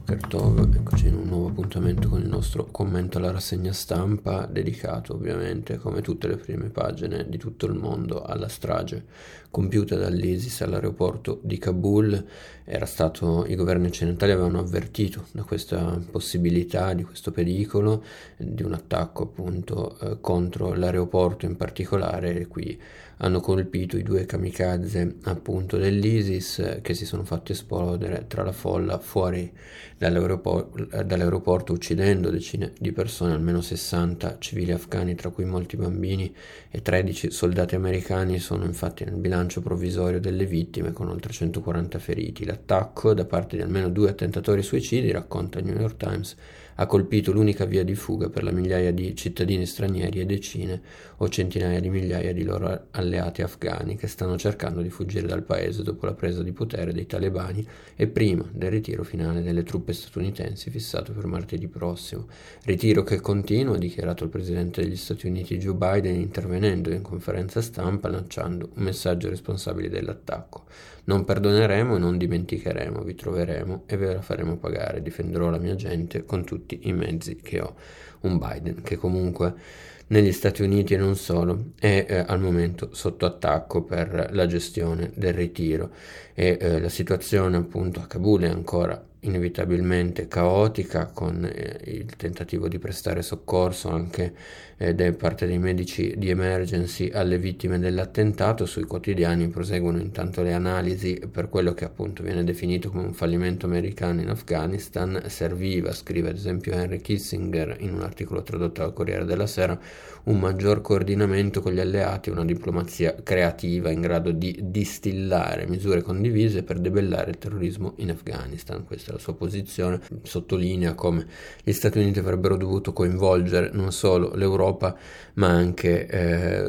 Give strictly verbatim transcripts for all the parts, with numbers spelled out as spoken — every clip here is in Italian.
Boker Tov, eccoci in un nuovo appuntamento con il nostro commento alla rassegna stampa, dedicato ovviamente, come tutte le prime pagine di tutto il mondo, alla strage compiuta dall'ISIS all'aeroporto di Kabul. Era stato, i governi occidentali avevano avvertito da questa possibilità, di questo pericolo, di un attacco appunto eh, contro l'aeroporto in particolare, e qui hanno colpito i due kamikaze appunto dell'ISIS eh, che si sono fatti esplodere tra la folla fuori dall'aeroporto, dall'aeroporto uccidendo decine di persone, almeno sessanta civili afghani, tra cui molti bambini, e tredici soldati americani sono infatti nel bilancio provvisorio delle vittime, con oltre centoquaranta feriti. L'attacco da parte di almeno due attentatori suicidi, racconta il New York Times, ha colpito l'unica via di fuga per la migliaia di cittadini stranieri e decine o centinaia di migliaia di loro alleati afghani che stanno cercando di fuggire dal paese dopo la presa di potere dei talebani e prima del ritiro finale delle truppe statunitensi fissato per martedì prossimo. Ritiro che continua, ha dichiarato il presidente degli Stati Uniti Joe Biden, intervenendo in conferenza stampa lanciando un messaggio ai responsabili dell'attacco. Non perdoneremo e non dimenticheremo, vi troveremo e ve la faremo pagare, difenderò la mia gente con tutti i mezzi che ho. Un Biden che comunque negli Stati Uniti e non solo è eh, al momento sotto attacco per la gestione del ritiro e eh, la situazione appunto a Kabul è ancora inevitabilmente caotica, con eh, il tentativo di prestare soccorso anche eh, da parte dei medici di emergency alle vittime dell'attentato. Sui quotidiani proseguono intanto le analisi per quello che appunto viene definito come un fallimento americano in Afghanistan. Serviva, scrive ad esempio Henry Kissinger in un articolo tradotto al Corriere della Sera, un maggior coordinamento con gli alleati, una diplomazia creativa in grado di distillare misure condivise per debellare il terrorismo in Afghanistan. Questa è la sua posizione. Sottolinea come gli Stati Uniti avrebbero dovuto coinvolgere non solo l'Europa ma anche eh,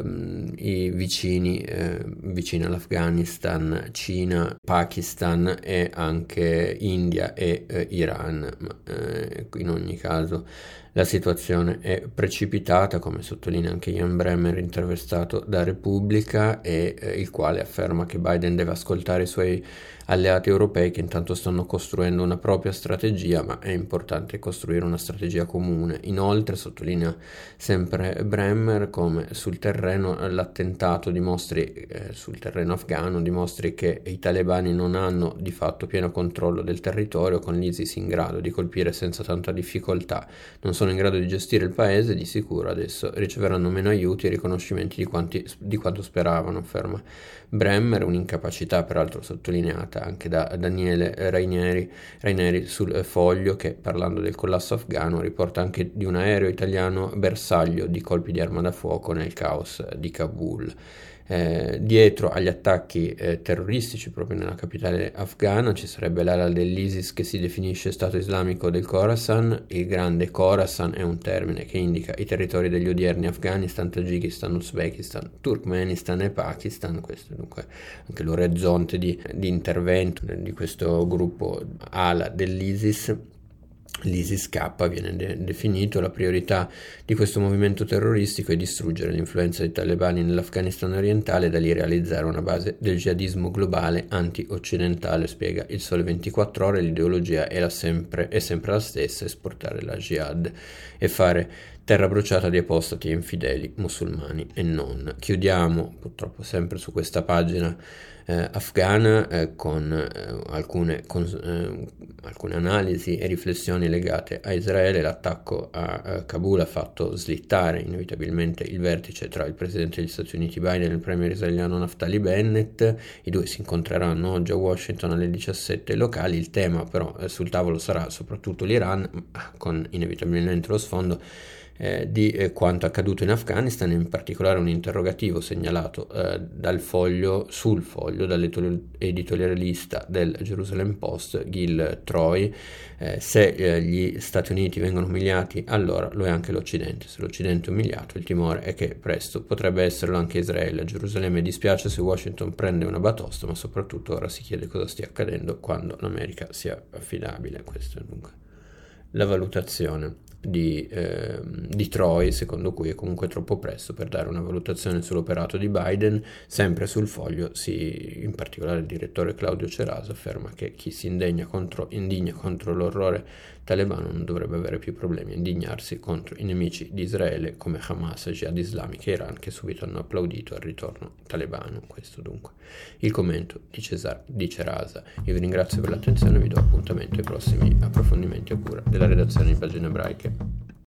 i vicini eh, vicini all'Afghanistan, Cina, Pakistan e anche India e eh, Iran. Ma, eh, in ogni caso la situazione è precipitata, come sottolinea anche Ian Bremmer, intervistato da Repubblica, e eh, il quale afferma che Biden deve ascoltare i suoi alleati europei che intanto stanno costruendo una propria strategia, ma è importante costruire una strategia comune. Inoltre sottolinea sempre Bremmer come sul terreno l'attentato dimostri, eh, sul terreno afghano dimostri che i talebani non hanno di fatto pieno controllo del territorio, con l'ISIS in grado di colpire senza tanta difficoltà. Non sono in grado di gestire il paese, di sicuro adesso riceveranno meno aiuti e riconoscimenti di, quanti, di quanto speravano, afferma Bremmer, un'incapacità peraltro sottolineata anche da Daniele Raineri, Raineri sul Foglio, che parlando del collasso afghano riporta anche di un aereo italiano bersaglio di colpi di arma da fuoco nel caos di Kabul. Eh, dietro agli attacchi eh, terroristici proprio nella capitale afghana ci sarebbe l'ala dell'ISIS che si definisce Stato Islamico del Khorasan. Il grande Khorasan è un termine che indica i territori degli odierni Afghanistan, Tagikistan, Uzbekistan, Turkmenistan e Pakistan. Questo è dunque anche l'orizzonte di, di intervento di questo gruppo ala dell'ISIS. L'ISIS K viene de- definito. La priorità di questo movimento terroristico è distruggere l'influenza dei talebani nell'Afghanistan orientale e da lì realizzare una base del jihadismo globale anti-occidentale, spiega il Sole ventiquattro Ore. L'ideologia è, la sempre, è sempre la stessa: esportare la jihad e fare terra bruciata di apostati e infideli musulmani e non. Chiudiamo purtroppo sempre su questa pagina eh, afghana eh, con, eh, alcune, con eh, alcune analisi e riflessioni legate a Israele. L'attacco a, a Kabul ha fatto slittare inevitabilmente il vertice tra il presidente degli Stati Uniti Biden e il premier israeliano Naftali Bennett. I due si incontreranno oggi a Washington alle diciassette locali. Il tema però eh, sul tavolo sarà soprattutto l'Iran, con inevitabilmente lo sfondo Eh, di eh, quanto accaduto in Afghanistan, in particolare un interrogativo segnalato eh, dal foglio, sul foglio dall'editorialista del Jerusalem Post Gil Troy. Eh, se eh, gli Stati Uniti vengono umiliati, allora lo è anche l'Occidente. Se l'Occidente è umiliato, il timore è che presto potrebbe esserlo anche Israele. A Gerusalemme dispiace se Washington prende una batosta, ma soprattutto ora si chiede cosa stia accadendo quando l'America sia affidabile. Questa è dunque la valutazione di, eh, di Troy, secondo cui è comunque troppo presto per dare una valutazione sull'operato di Biden. Sempre sul Foglio, si, in particolare il direttore Claudio Ceraso afferma che chi si indigna contro, indigna contro l'orrore talebano non dovrebbe avere più problemi a indignarsi contro i nemici di Israele come Hamas, Jihad Islamica e Iran, che subito hanno applaudito al ritorno talebano. Questo dunque il commento di, Cesar, di Cerasa. Io vi ringrazio per l'attenzione e vi do appuntamento ai prossimi approfondimenti a cura della redazione di Pagine Ebraiche.